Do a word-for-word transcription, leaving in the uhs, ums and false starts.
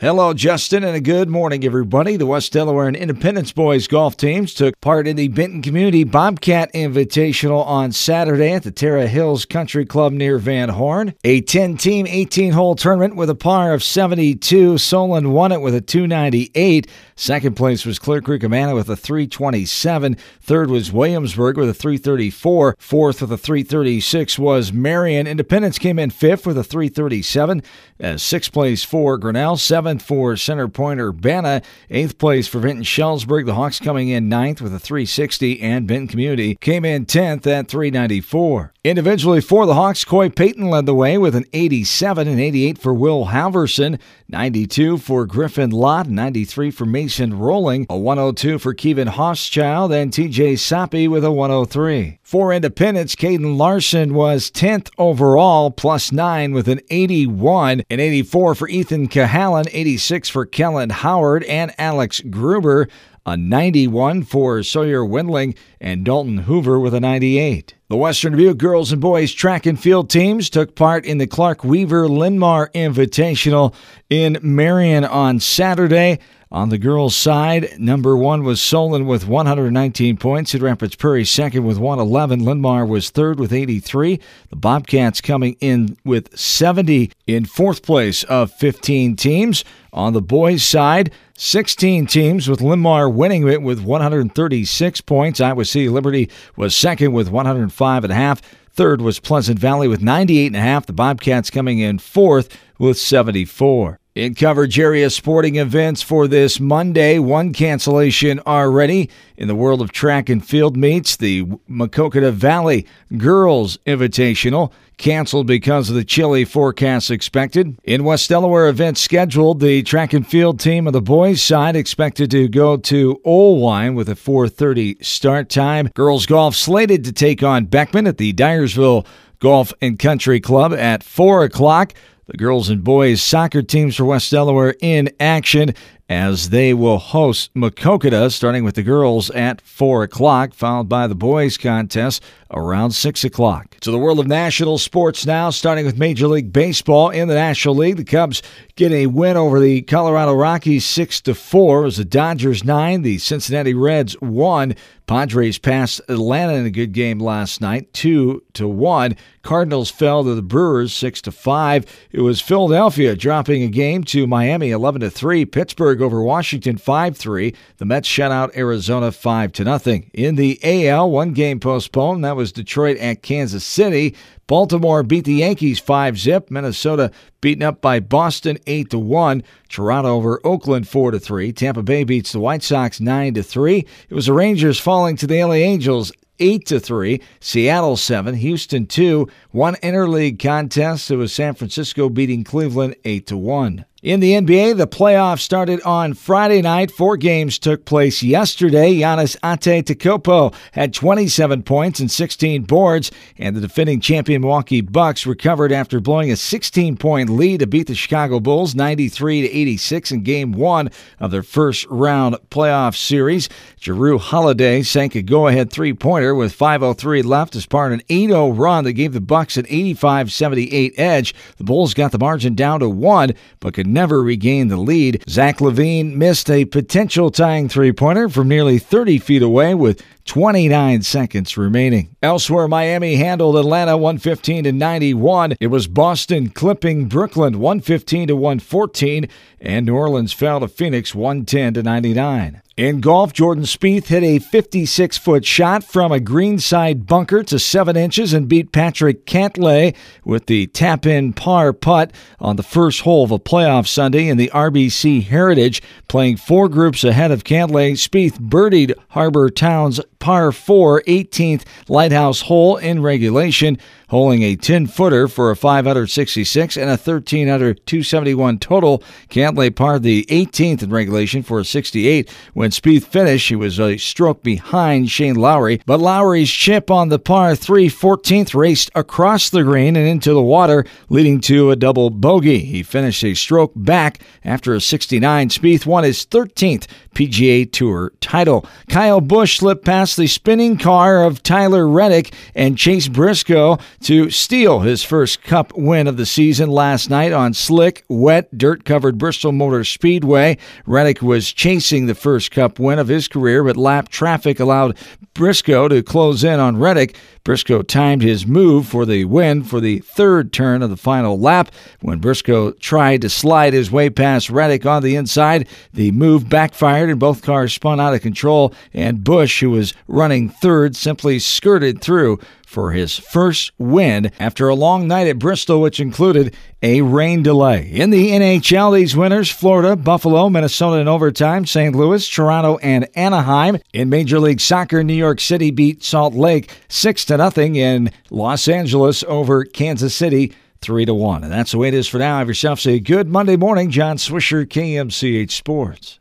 Hello, Justin, and a good morning, everybody. The West Delaware and Independence boys golf teams took part in the Benton Community Bobcat Invitational on Saturday at the Terra Hills Country Club near Van Horn. A ten-team, eighteen-hole tournament with a par of seventy-two. Solon won it with a two ninety-eight. Second place was Clear Creek Amana with a three twenty-seven. Third was Williamsburg with a three thirty-four. Fourth with a three thirty-six was Marion. Independence came in fifth with a three thirty-seven. As sixth place for Grinnell. Seventh for Center Point Urbana. Eighth place for Vinton Shellsburg. The Hawks coming in ninth with a three sixty. And Benton Community came in tenth at three ninety-four. Individually for the Hawks, Coy Payton led the way with an eighty-seven and eighty-eight for Will Halverson, ninety-two for Griffin Lott, ninety-three for Mason Rolling, a one oh two for Kevin Hochschild, and T J Soppy with a one oh three. For Independence, Caden Larson was tenth overall, plus nine with an eighty-one, and eighty-four for Ethan Cahalan, eighty-six for Kellen Howard, and Alex Gruber, a ninety-one for Sawyer Wendling, and Dalton Hoover with a ninety-eight. The Western Dubuque girls and boys track and field teams took part in the Clark Weaver Linmar Invitational in Marion on Saturday. On the girls' side, number one was Solon with one hundred nineteen points. Cedar Rapids Prairie second with one eleven. Linmar was third with eighty-three. The Bobcats coming in with seventy in fourth place of fifteen teams. On the boys' side, sixteen teams with Linmar winning it with one hundred thirty-six points. Iowa City Liberty was second with one hundred five and a half. Third was Pleasant Valley with ninety-eight and a half. The Bobcats coming in fourth with seventy-four. In coverage area sporting events for this Monday, one cancellation already. In the world of track and field meets, the Maquoketa Valley Girls Invitational canceled because of the chilly forecast expected. In West Delaware events scheduled, the track and field team of the boys' side expected to go to Olwine with a four thirty start time. Girls golf slated to take on Beckman at the Dyersville Golf and Country Club at four o'clock. The girls and boys soccer teams for West Delaware in action as they will host Maquoketa, starting with the girls at four o'clock, followed by the boys contest around six o'clock. To the world of national sports now, starting with Major League Baseball. In the National League, the Cubs get a win over the Colorado Rockies six to four. It was the Dodgers nine, the Cincinnati Reds one. Padres passed Atlanta in a good game last night, two to one. Cardinals fell to the Brewers six to five. It was Philadelphia dropping a game to Miami eleven to three. Pittsburgh over Washington five three. The Mets shut out Arizona five to nothing. In the A L, one game postponed. That was Detroit at Kansas City. Baltimore beat the Yankees five zip. Minnesota beaten up by Boston eight to one. Toronto over Oakland four to three. Tampa Bay beats the White Sox nine to three. It was the Rangers falling to the L A Angels eight to three. Seattle seven, Houston two. One interleague contest. It was San Francisco beating Cleveland eight to one. In the N B A, the playoffs started on Friday night. Four games took place yesterday. Giannis Antetokounmpo had twenty-seven points and sixteen boards, and the defending champion Milwaukee Bucks recovered after blowing a sixteen-point lead to beat the Chicago Bulls ninety-three to eighty-six in Game One of their first-round playoff series. Jrue Holiday sank a go-ahead three-pointer with five oh three left as part of an eight oh run that gave the Bucks an eighty-five seventy-eight edge. The Bulls got the margin down to one, but could never regain the lead. Zach LaVine missed a potential tying three-pointer from nearly thirty feet away with twenty-nine seconds remaining. Elsewhere, Miami handled Atlanta one fifteen to ninety-one. It was Boston clipping Brooklyn one fifteen to one fourteen, and New Orleans fell to Phoenix one ten to ninety-nine. In golf, Jordan Spieth hit a fifty-six-foot shot from a greenside bunker to seven inches and beat Patrick Cantlay with the tap-in par putt on the first hole of a playoff Sunday in the R B C Heritage. Playing four groups ahead of Cantlay, Spieth birdied Harbor Town's par four eighteenth Lighthouse hole in regulation, holing a ten-footer for a five sixty-six and a thirteen two seventy-one total. Cantlay parred the eighteenth in regulation for a sixty-eight. When Spieth finished, he was a stroke behind Shane Lowry, but Lowry's chip on the par three fourteenth raced across the green and into the water, leading to a double bogey. He finished a stroke back after a sixty-nine. Spieth won his thirteenth P G A Tour title. Kyle Busch slipped past the spinning car of Tyler Reddick and Chase Briscoe to steal his first Cup win of the season last night on slick, wet, dirt-covered Bristol Motor Speedway. Reddick was chasing the first Cup win of his career, but lap traffic allowed Briscoe to close in on Reddick. Briscoe timed his move for the win for the third turn of the final lap. When Briscoe tried to slide his way past Reddick on the inside, the move backfired and both cars spun out of control, and Busch, who was running third, simply skirted through for his first win after a long night at Bristol, which included a rain delay. In the N H L, these winners: Florida, Buffalo, Minnesota in overtime, Saint Louis, Toronto, and Anaheim. In Major League Soccer, New York City beat Salt Lake six to nothing, in Los Angeles over Kansas City three to one. And that's the way it is for now. Have yourselves a good Monday morning. John Swisher, K M C H Sports.